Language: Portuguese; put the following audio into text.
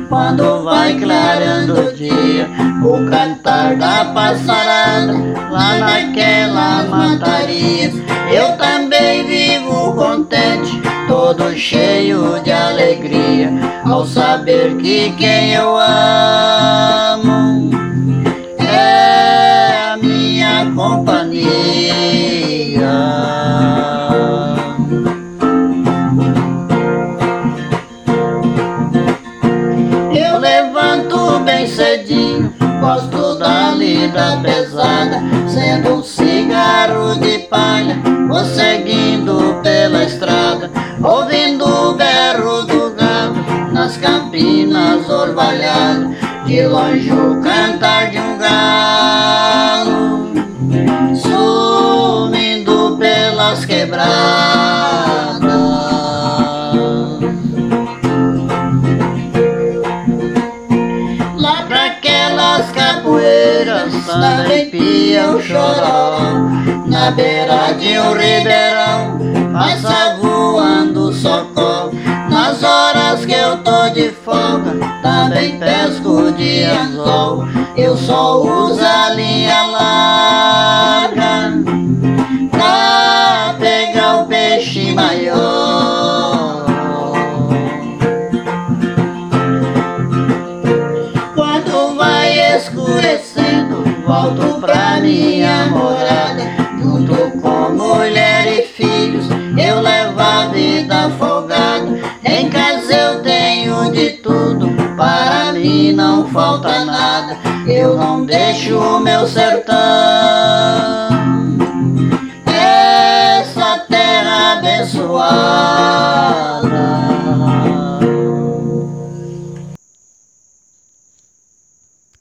quando vai clareando o dia, o cantar da passarada lá naquela mataria. Eu também vivo contente, todo cheio de alegria, ao saber que quem eu amo é a minha companhia. Eu levanto bem cedinho, gosto da lida pesada, sendo um cigarro de palha, vou seguindo pela estrada, ouvindo o berro do gado nas campinas orvalhadas, de longe o cantar de um galo, sumindo pelas quebradas. Lá pra aquelas capoeiras também pia o chororó, na beira de um ribeirão passa voando o socó. Nas horas que eu tô de folga também pesco de anzol, eu só uso a linha larga pra pegar o peixe maior. Quando vai escurecendo, volto pra minha morada, junto com mulher e filhos, eu levo a vida folgada. Em casa eu tenho de tudo, para mim não falta nada, eu não deixo o meu sertão